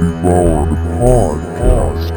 Devoured Podcast.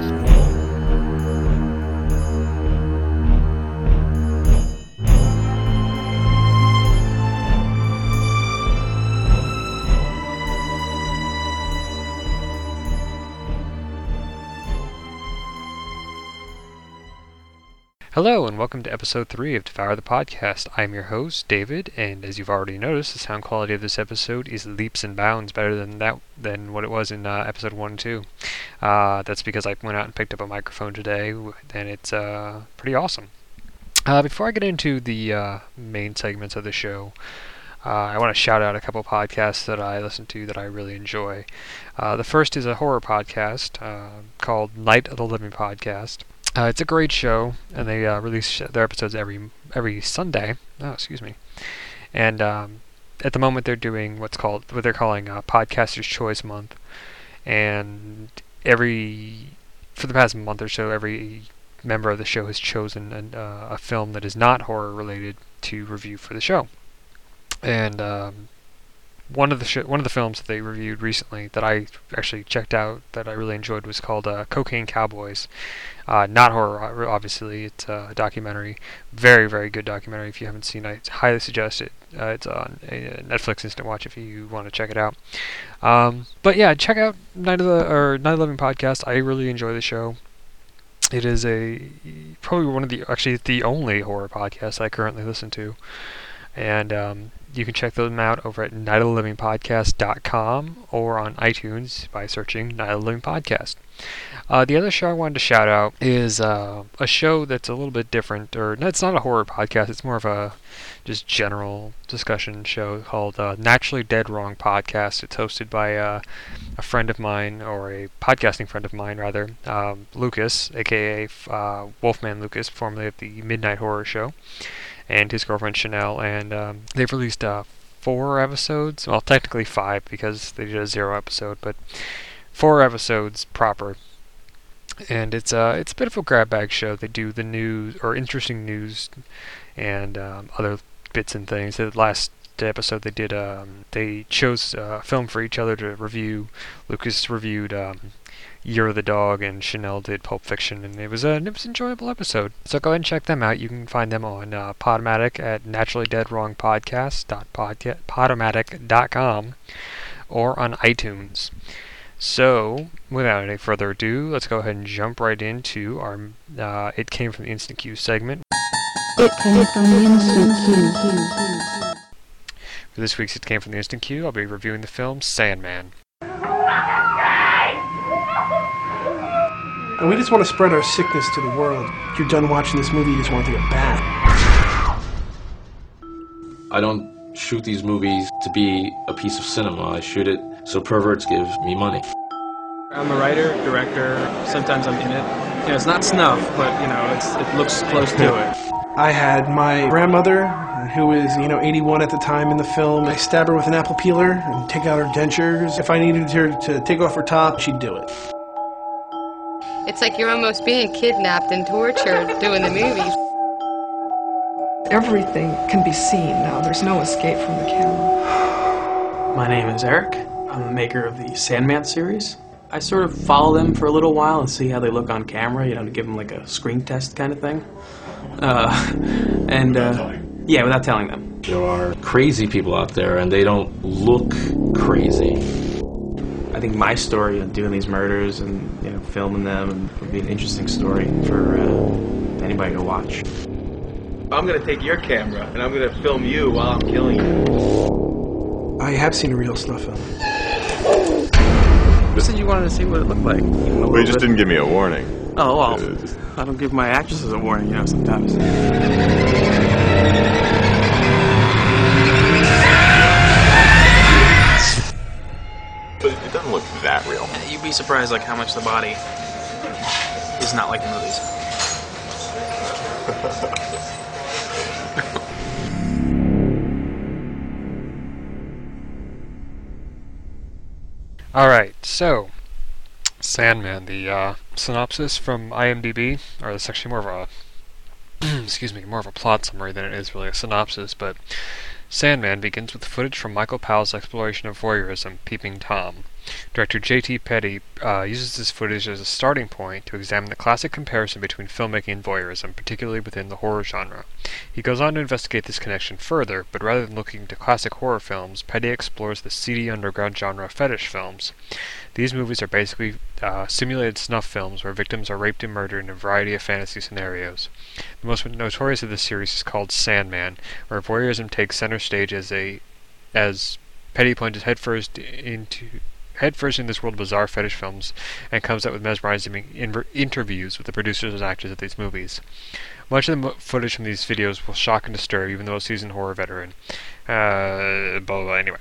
Hello and welcome to episode 3 of Devour the Podcast. I'm your host, David, and as you've already noticed, the sound quality of this episode is leaps and bounds better than what it was in episode 1 and 2. That's because I went out and picked up a microphone today, and it's pretty awesome. Before I get into the main segments of the show, I want to shout out a couple podcasts that I listen to that I really enjoy. The first is a horror podcast called Night of the Living Podcast. It's a great show, and they release their episodes every Sunday. Oh, excuse me. And at the moment, they're doing what they're calling Podcaster's Choice Month. And for the past month or so, every member of the show has chosen a film that is not horror related to review for the show. And one of the films that they reviewed recently that I actually checked out that I really enjoyed was called Cocaine Cowboys. Not horror, obviously. It's a documentary. Very, very good documentary. If you haven't seen it, I highly suggest it. It's on Netflix Instant Watch if you want to check it out. But yeah, check out Night of the Living Podcast. I really enjoy the show. It is probably the only horror podcast I currently listen to. And you can check them out over at nightoflivingpodcast.com or on iTunes by searching Night of the Living Podcast. The other show I wanted to shout out is a show that's a little bit different, it's not a horror podcast, it's more of a just general discussion show called Naturally Dead Wrong Podcast. It's hosted by a friend of mine, or a podcasting friend of mine rather, Lucas, aka Wolfman Lucas, formerly of the Midnight Horror Show, and his girlfriend Chanel, and they've released 4 episodes, well technically 5 because they did a 0 episode, but 4 episodes proper, and it's a bit of a grab bag show. They do the news, or interesting news, and other bits and things. The last episode they chose a film for each other to review. Lucas reviewed Year of the Dog, and Chanel did Pulp Fiction, and it was an enjoyable episode. So go ahead and check them out. You can find them on Podomatic at naturallydeadwrongpodcast.podomatic.com or on iTunes. So, without any further ado, let's go ahead and jump right into our It Came From the Instant Queue segment. It came from the Instant Queue. For this week's It Came From the Instant Queue, I'll be reviewing the film Sandman. And we just want to spread our sickness to the world. If you're done watching this movie, you just want to take a bath. I don't shoot these movies to be a piece of cinema. I shoot it so perverts give me money. I'm a writer, director, sometimes I'm in it. It's not snuff, but, it looks close to it. I had my grandmother, who was, 81 at the time in the film. I stab her with an apple peeler and take out her dentures. If I needed her to take off her top, she'd do it. It's like you're almost being kidnapped and tortured doing the movies. Everything can be seen now. There's no escape from the camera. My name is Eric. I'm the maker of the Sandman series. I sort of follow them for a little while and see how they look on camera, to give them like a screen test kind of thing. Without telling them. There are crazy people out there, and they don't look crazy. I think my story of doing these murders and filming them would be an interesting story for anybody to watch. I'm going to take your camera and I'm going to film you while I'm killing you. I have seen a real snuff film. You said you wanted to see what it looked like. Well, you just didn't give me a warning. Oh, well, I don't give my actresses a warning, sometimes. But it doesn't look that real. You'd be surprised, how much the body is not like the movies. Alright, so Sandman, the synopsis from IMDb, or it's actually more of a more of a plot summary than it is really a synopsis, but Sandman begins with footage from Michael Powell's exploration of voyeurism, Peeping Tom. Director J.T. Petty uses this footage as a starting point to examine the classic comparison between filmmaking and voyeurism, particularly within the horror genre. He goes on to investigate this connection further, but rather than looking to classic horror films, Petty explores the seedy underground genre of fetish films. These movies are basically simulated snuff films where victims are raped and murdered in a variety of fantasy scenarios. The most notorious of this series is called Sandman, where voyeurism takes center stage as Petty plunges headfirst in this world of bizarre fetish films and comes up with mesmerizing interviews with the producers and actors of these movies. Much of the footage from these videos will shock and disturb even though a seasoned horror veteran. Blah, blah, blah. Anyway.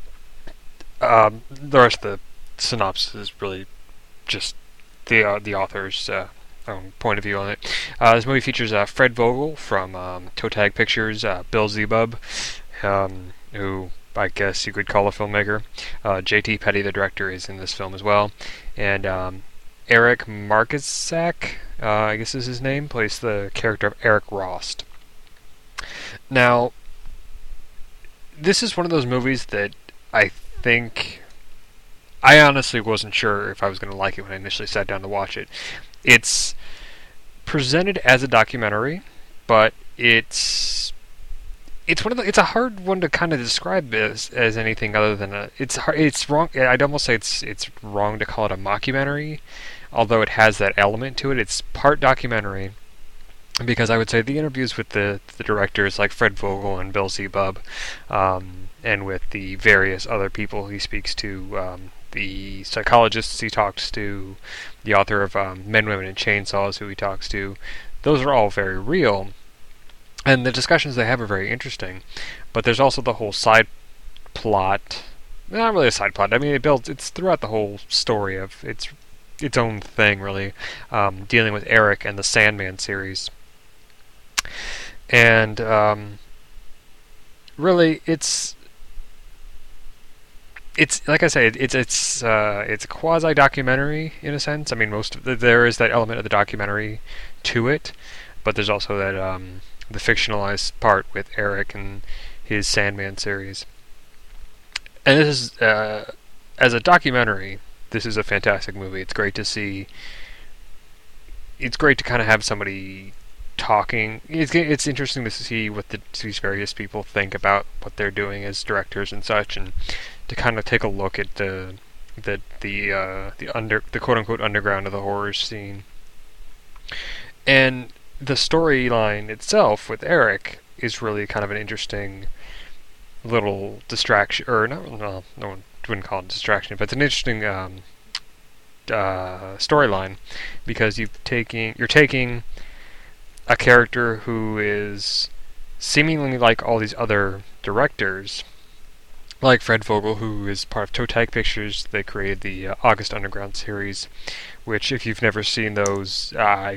The rest of the synopsis is really just the author's own point of view on it. This movie features Fred Vogel from Toe Tag Pictures, Bill Zebub, who I guess you could call a filmmaker. J.T. Petty, the director, is in this film as well. And Eric Markusak, I guess is his name, plays the character of Eric Rost. Now, this is one of those movies that I honestly wasn't sure if I was going to like it when I initially sat down to watch it. It's presented as a documentary, but it's a hard one to kind of describe as anything other than it's wrong. I'd almost say it's wrong to call it a mockumentary, although it has that element to it. It's part documentary because I would say the interviews with the directors like Fred Vogel and Bill Zebub, and with the various other people he speaks to, the psychologists he talks to, the author of Men, Women, and Chainsaws who he talks to, those are all very real. And the discussions they have are very interesting, but there's also the whole side plot. Not really a side plot. I mean, it's throughout the whole story of its own thing, really, dealing with Eric and the Sandman series. And really, it's like I say, it's a quasi documentary in a sense. I mean, there is that element of the documentary to it, but there's also that the fictionalized part with Eric and his Sandman series. And this is, as a documentary, this is a fantastic movie. It's great to see. It's great to kind of have somebody talking. It's interesting to see what these various people think about what they're doing as directors and such, and to kind of take a look at the quote unquote underground of the horror scene. And the storyline itself with Eric is really kind of an interesting little distraction, or no one wouldn't call it a distraction, but it's an interesting storyline, because you're taking a character who is seemingly like all these other directors, like Fred Vogel, who is part of Toe Tag Pictures. They created the August Underground series, which, if you've never seen those,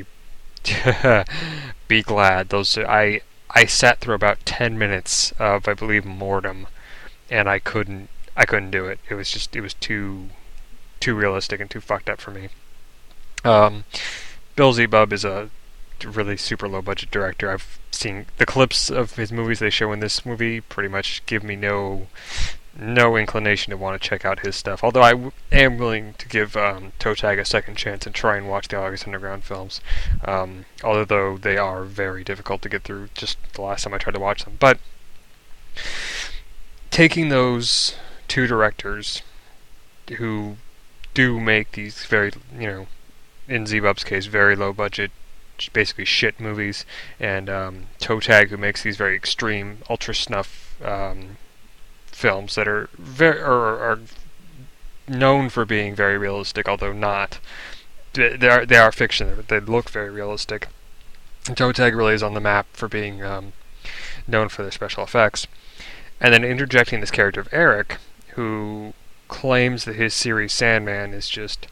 be glad. Those I sat through about 10 minutes of, I believe, Mortem, and I couldn't do it. It was too realistic and too fucked up for me. Bill Zebub is a really super low budget director. I've seen the clips of his movies they show in this movie pretty much give me no inclination to want to check out his stuff, although I am willing to give Toe Tag a second chance and try and watch the August Underground films, although they are very difficult to get through just the last time I tried to watch them. But taking those two directors who do make these very, in Zebub's case, very low budget, basically shit movies, and Toe Tag, who makes these very extreme, ultra snuff films that are are known for being very realistic, although not. They are fiction. They look very realistic. And Toe Tag really is on the map for being known for their special effects. And then interjecting this character of Eric, who claims that his series Sandman is just,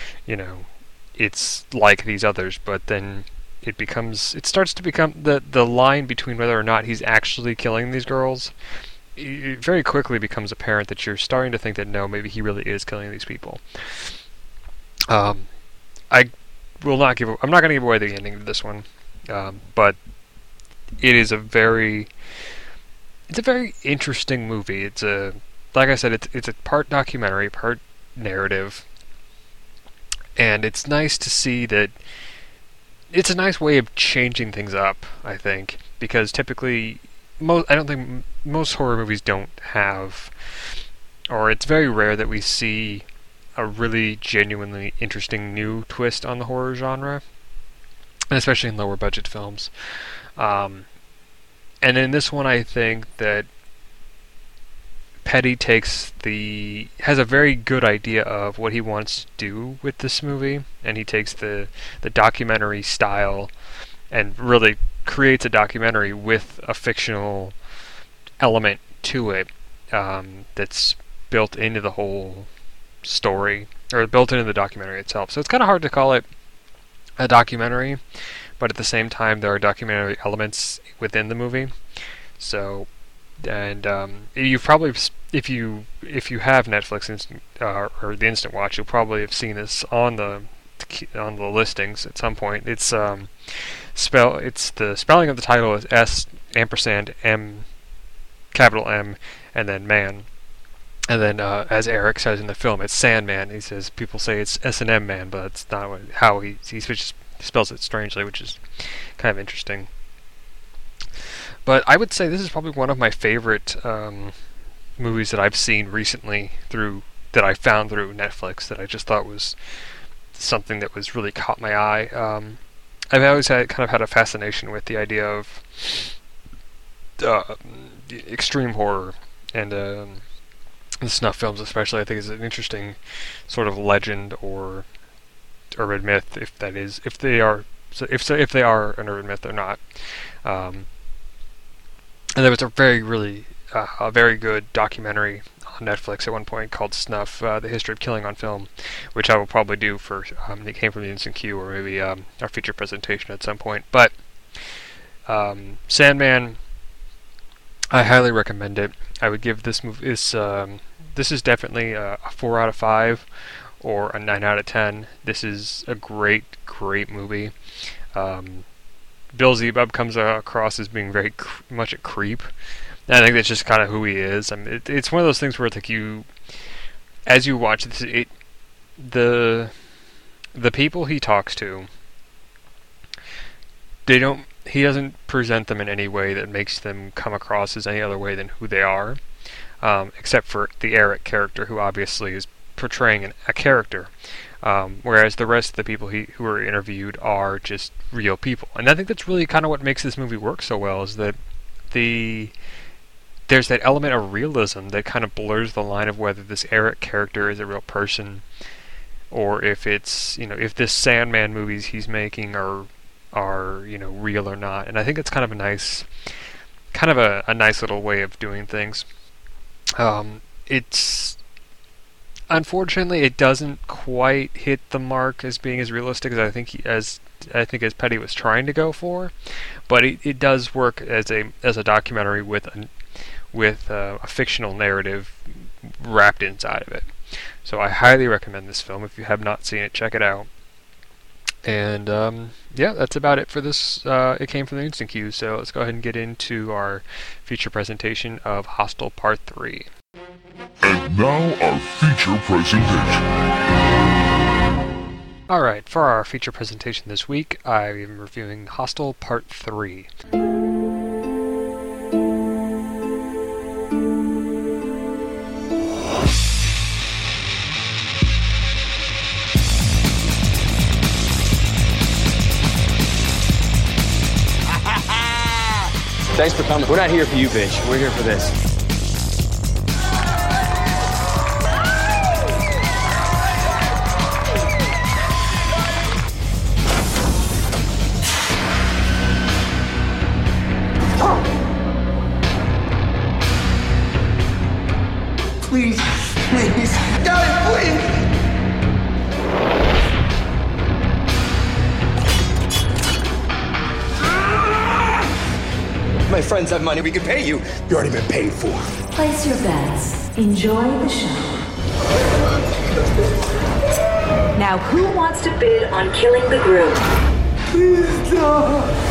it's like these others, but then it starts to become the line between whether or not he's actually killing these girls. It very quickly becomes apparent that you're starting to think that no, maybe he really is killing these people. I'm not going to give away the ending of this one, but it is a very interesting movie. Like I said, it's a part documentary, part narrative. And it's nice to see that it's a nice way of changing things up, I think, because typically I don't think most horror movies don't have, or it's very rare that we see a really genuinely interesting new twist on the horror genre, and especially in lower budget films. And in this one, I think that Petty has a very good idea of what he wants to do with this movie, and he takes the documentary style and really creates a documentary with a fictional element to it, that's built into the whole story, or built into the documentary itself. So it's kind of hard to call it a documentary, but at the same time there are documentary elements within the movie. So, and you've probably, if you have Netflix or the Instant Watch, you'll probably have seen this on the listings at some point. It's the spelling of the title is S&M, capital M, and then man. And then, as Eric says in the film, it's Sandman. He says people say it's S&M Man, but that's not how he spells it strangely, which is kind of interesting. But I would say this is probably one of my favorite movies that I've seen recently that I found through Netflix, that I just thought was something that was really caught my eye. I've always had a fascination with the idea of extreme horror, and the snuff films especially, I think, is an interesting sort of legend or urban myth, if they are an urban myth or not. And there was a very good documentary on Netflix at one point called Snuff, The History of Killing on Film, which I will probably do for, it came from the Instant Queue, or maybe our feature presentation at some point. But Sandman, I highly recommend it. I would give this movie, this is definitely a 4 out of 5 or a 9 out of 10. This is a great movie. Beelzebub comes across as being very much a creep. And I think that's just kind of who he is. I mean, it's one of those things where it's like as you watch this, the people he talks to, he doesn't present them in any way that makes them come across as any other way than who they are, except for the Eric character, who obviously is portraying a character. Whereas the rest of the people who are interviewed are just real people. And I think that's really kind of what makes this movie work so well, is that there's that element of realism that kind of blurs the line of whether this Eric character is a real person, or if it's, if this Sandman movies he's making are real or not. And I think it's kind of a nice little way of doing things. Unfortunately, it doesn't quite hit the mark as being as realistic as I think as Petty was trying to go for, but it does work as a documentary with a fictional narrative wrapped inside of it. So I highly recommend this film. If you have not seen it, check it out. And that's about it for this. It came from the Instant Queue, so let's go ahead and get into our feature presentation of Hostel Part 3. And now our feature presentation. Alright, for our feature presentation this week, I am reviewing Hostel Part 3. Thanks for coming. We're not here for you, bitch. We're here for this. Please, guys, please. My friends have money. We can pay you. You already been paid for. Place your bets. Enjoy the show. Now, who wants to bid on killing the groom? Please don't.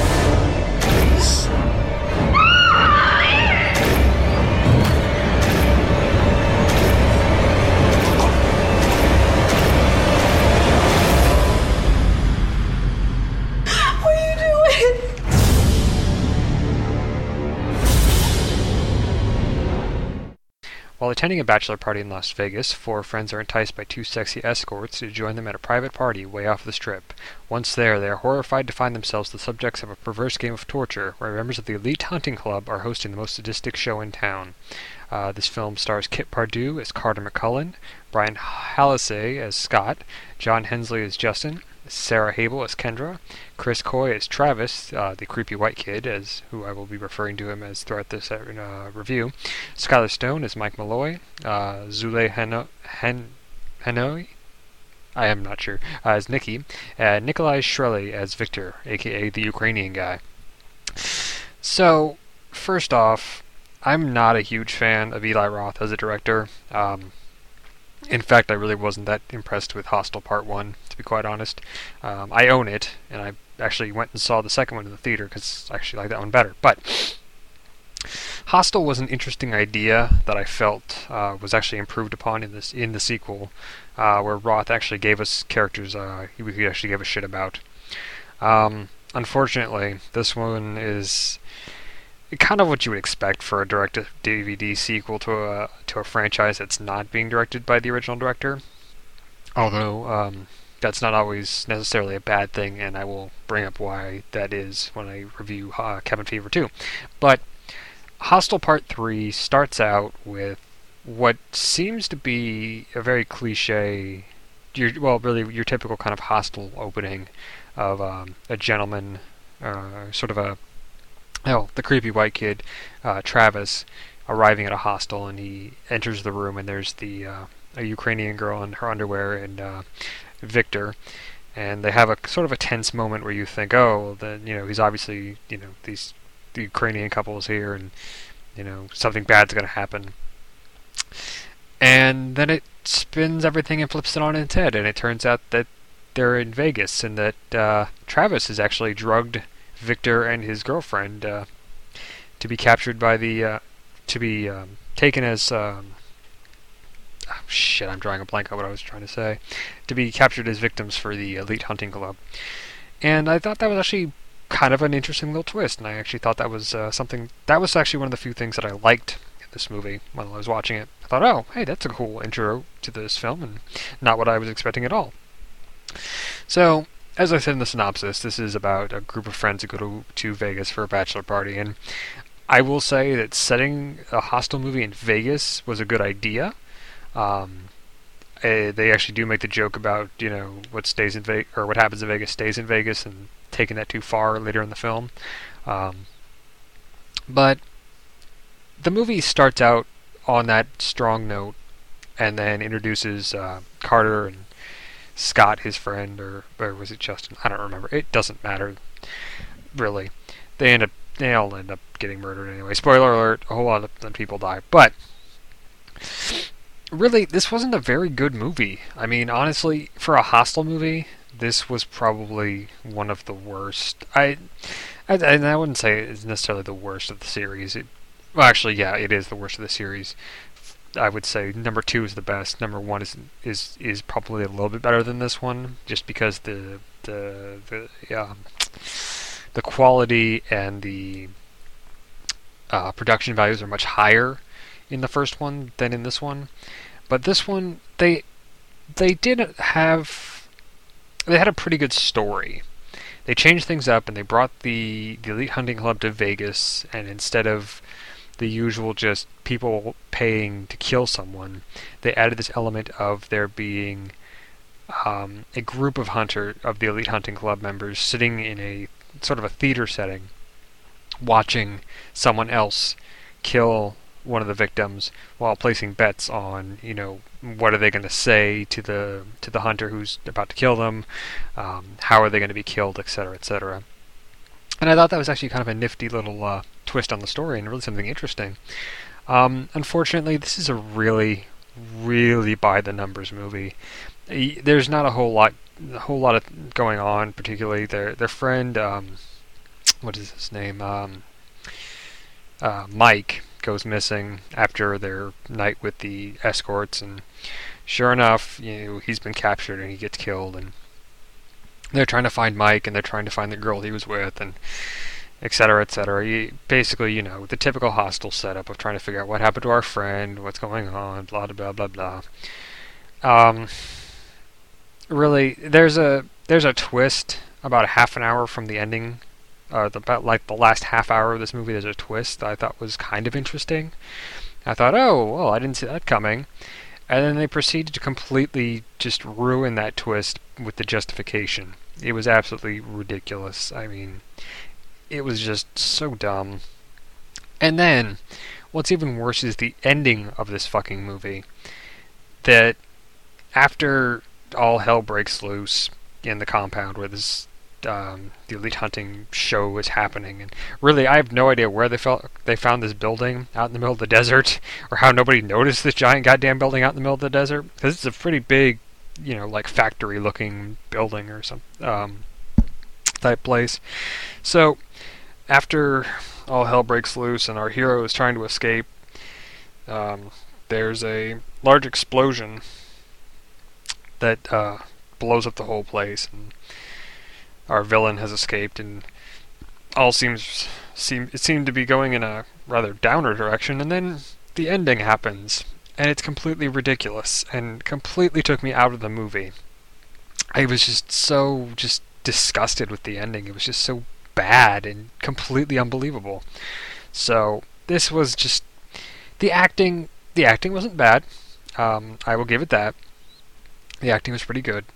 While attending a bachelor party in Las Vegas, 4 friends are enticed by 2 sexy escorts to join them at a private party way off the strip. Once there, they are horrified to find themselves the subjects of a perverse game of torture, where members of the elite hunting club are hosting the most sadistic show in town. This film stars Kit Pardue as Carter McCullen, Brian Hallisey as Scott, John Hensley as Justin, Sarah Habel as Kendra, Chris Coy as Travis, the creepy white kid, as who I will be referring to him as throughout this review, Skylar Stone as Mike Malloy, Zule Hanoi, I am not sure, as Nikki, and Nikolai Shrelly as Victor, aka the Ukrainian guy. So, first off, I'm not a huge fan of Eli Roth as a director. In fact, I really wasn't that impressed with Hostel Part 1, to be quite honest. I own it, and I actually went and saw the second one in the theater because I actually like that one better. But Hostel was an interesting idea that I felt was actually improved upon in the sequel, where Roth actually gave us characters he actually gave a shit about. Unfortunately, this one is kind of what you would expect for a direct-to-DVD sequel to a franchise that's not being directed by the original director. Although that's not always necessarily a bad thing, and I will bring up why that is when I review Cabin Fever 2. But Hostel Part 3 starts out with what seems to be a very cliche, your typical kind of Hostel opening of a gentleman, the creepy white kid, Travis, arriving at a hostel, and he enters the room, and there's a Ukrainian girl in her underwear and Victor, and they have a sort of a tense moment where you think, oh, then he's obviously the Ukrainian couple is here, and something bad's going to happen, and then it spins everything and flips it on its head, and it turns out that they're in Vegas, and that Travis has actually drugged Victor and his girlfriend to be captured by taken as I'm drawing a blank on what I was trying to say, to be captured as victims for the elite hunting club. And I thought that was actually kind of an interesting little twist, and I actually thought that was that was actually one of the few things that I liked in this movie when I was watching it. I thought, oh, hey, that's a cool intro to this film, and not what I was expecting at all. So, as I said in the synopsis, this is about a group of friends who go to Vegas for a bachelor party, and I will say that setting a Hostel movie in Vegas was a good idea. They actually do make the joke about, what stays in Vegas, or what happens in Vegas stays in Vegas, and taking that too far later in the film. But the movie starts out on that strong note, and then introduces Carter and Scott, his friend, or was it Justin? I don't remember. It doesn't matter, really. They all end up getting murdered anyway. Spoiler alert, a whole lot of people die. But really, this wasn't a very good movie. I mean, honestly, for a Hostel movie, this was probably one of the worst. I wouldn't say it's necessarily the worst of the series. Well, actually, yeah, it is the worst of the series. I would say number 2 is the best. Number 1 is probably a little bit better than this one, just because the quality and the production values are much higher in the first one than in this one. But this one, they had a pretty good story. They changed things up, and they brought the elite hunting club to Vegas, and instead of the usual just people paying to kill someone, they added this element of there being a group of the elite hunting club members sitting in a sort of a theater setting, watching someone else kill one of the victims while placing bets on, what are they going to say to the hunter who's about to kill them, how are they going to be killed, etc., etc. And I thought that was actually kind of a nifty little twist on the story, and really something interesting. Unfortunately, this is a really, really by the numbers movie. There's not a whole lot of going on, particularly their friend, what is his name? Mike goes missing after their night with the escorts, and sure enough, he's been captured and he gets killed, and they're trying to find Mike, and they're trying to find the girl he was with, and etc., etc. Basically, you know, the typical Hostel setup of trying to figure out what happened to our friend, what's going on, blah blah blah blah blah. Really, there's a twist about a half an hour from the ending, about like the last half hour of this movie. There's a twist that I thought was kind of interesting. I thought, oh well, I didn't see that coming, and then they proceeded to completely just ruin that twist with the justification. It was absolutely ridiculous. I mean, it was just so dumb. And then, what's even worse is the ending of this fucking movie. That after all hell breaks loose in the compound where this the elite hunting show is happening, and really I have no idea where they found this building out in the middle of the desert, or how nobody noticed this giant goddamn building out in the middle of the desert, because it's a pretty big, you know, like factory looking building or some type place. So after all hell breaks loose and our hero is trying to escape, there's a large explosion that blows up the whole place, and our villain has escaped, and all seemed to be going in a rather downer direction, and then the ending happens, and it's completely ridiculous, and completely took me out of the movie. I was just so disgusted with the ending. It was just so bad and completely unbelievable. So this was just the acting wasn't bad. I will give it that. The acting was pretty good.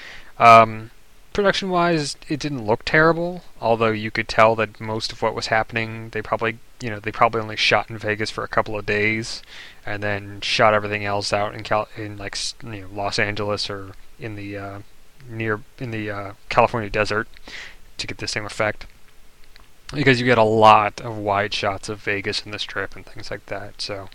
Production-wise, it didn't look terrible, although you could tell that most of what was happening, they probably only shot in Vegas for a couple of days, and then shot everything else out in like, you know, Los Angeles or in the California desert to get the same effect. Because you get a lot of wide shots of Vegas in the Strip and things like that. So,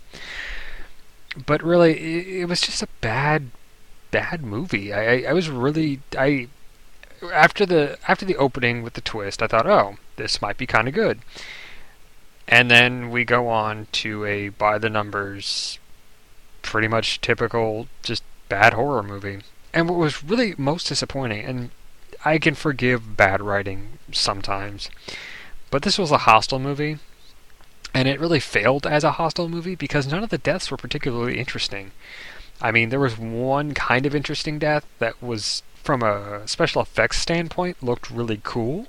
but really, it was just a bad movie. I was really after the opening with the twist, I thought, oh, this might be kind of good. And then we go on to a by the numbers, pretty much typical, just bad horror movie. And what was really most disappointing, and I can forgive bad writing sometimes, but this was a Hostel movie, and it really failed as a Hostel movie because none of the deaths were particularly interesting. I mean, there was one kind of interesting death that was, from a special effects standpoint, looked really cool.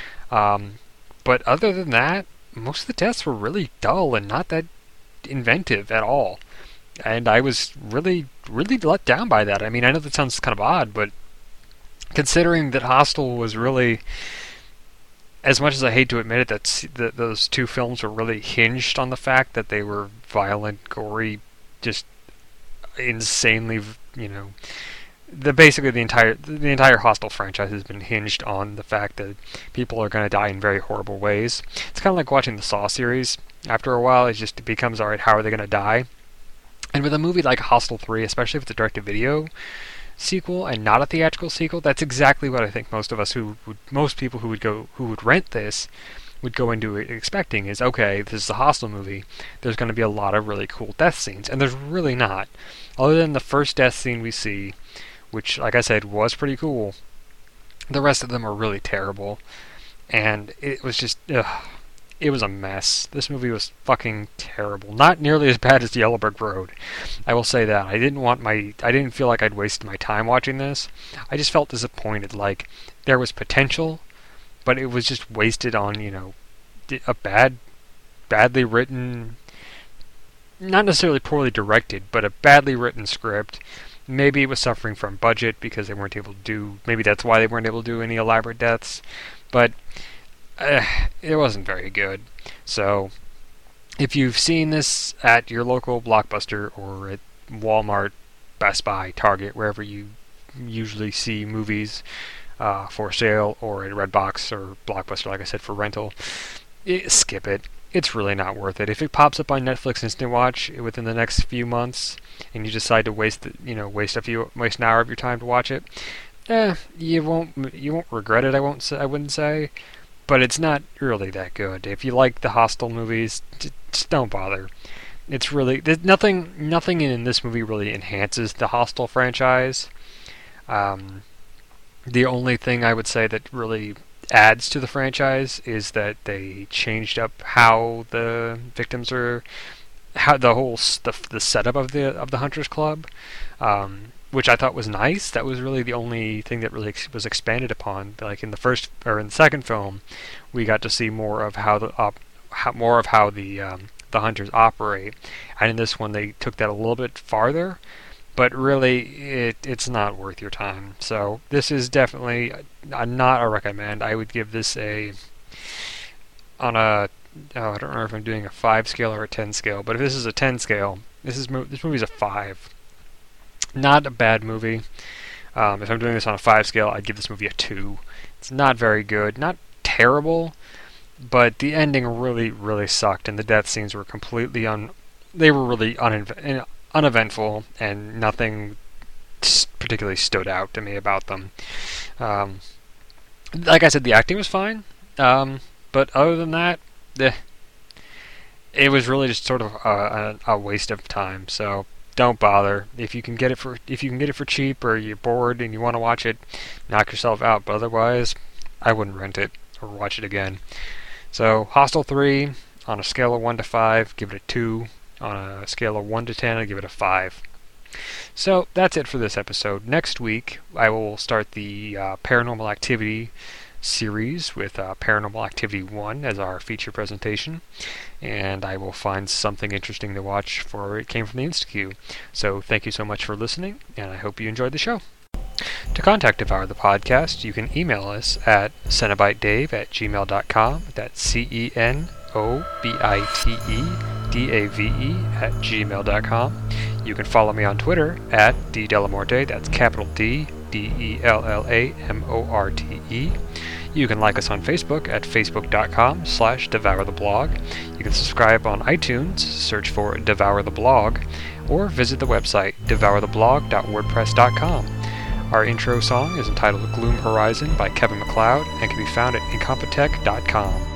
But other than that, most of the deaths were really dull and not that inventive at all. And I was really, really let down by that. I mean, I know that sounds kind of odd, but considering that Hostel was really, as much as I hate to admit it, that those two films were really hinged on the fact that they were violent, gory, just insanely, you know, basically the entire Hostel franchise has been hinged on the fact that people are going to die in very horrible ways. It's kind of like watching the Saw series. After a while, it becomes, alright, how are they going to die? And with a movie like Hostel 3, especially if it's a direct-to-video sequel and not a theatrical sequel, that's exactly what I think most people who would rent this would go into it expecting is, okay, this is a Hostel movie, there's going to be a lot of really cool death scenes, and there's really not. Other than the first death scene we see, which, like I said, was pretty cool, the rest of them are really terrible, and it was just, it was a mess. This movie was fucking terrible. Not nearly as bad as Yellow Brick Road. I will say that. I didn't feel like I'd wasted my time watching this. I just felt disappointed. Like, there was potential, but it was just wasted on, you know, a badly written, not necessarily poorly directed, but a badly written script. Maybe it was suffering from budget because they weren't able to do, maybe that's why they weren't able to do any elaborate deaths, but it wasn't very good. So, if you've seen this at your local Blockbuster or at Walmart, Best Buy, Target, wherever you usually see movies for sale, or at Redbox or Blockbuster, like I said, for rental, skip it. It's really not worth it. If it pops up on Netflix Instant Watch within the next few months, and you decide to waste an hour of your time to watch it, you won't regret it. I wouldn't say. But it's not really that good. If you like the Hostel movies, just don't bother. It's really, nothing in this movie really enhances the Hostel franchise. The only thing I would say that really adds to the franchise is that they changed up how the victims are, how the whole the setup of the Hunters Club, which I thought was nice. That was really the only thing that really was expanded upon. Like in the second film, we got to see more of how the hunters operate, and in this one they took that a little bit farther. But really, it's not worth your time. So this is definitely not a recommend. I would give this I don't know if I'm doing a 5 scale or a 10 scale, but if this is a 10 scale, this movie's a 5. Not a bad movie. If I'm doing this on a 5 scale, I'd give this movie a 2. It's not very good, not terrible, but the ending really, really sucked, and the death scenes were really uneventful, and nothing particularly stood out to me about them. Like I said, the acting was fine, but other than that, it was really just sort of a waste of time. So don't bother. If you can get it for cheap, or you're bored and you want to watch it, knock yourself out. But otherwise, I wouldn't rent it or watch it again. So Hostel 3, on a scale of 1 to 5, give it a 2. On a scale of 1 to 10, I give it a 5. So that's it for this episode. Next week, I will start the Paranormal Activity series with Paranormal Activity 1 as our feature presentation, and I will find something interesting to watch for It Came from the Insta-Q. So thank you so much for listening, and I hope you enjoyed the show. To contact Devour the Podcast, you can email us at cenobitedave@gmail.com. That's CENOBITEDAVE@gmail.com. You can follow me on Twitter at DDelamorte, that's capital D, DELLAMORTE. You can like us on Facebook at facebook.com/devourtheblog. You can subscribe on iTunes, search for Devour the Blog, or visit the website devourtheblog.wordpress.com. Our intro song is entitled Gloom Horizon by Kevin MacLeod and can be found at incompetech.com.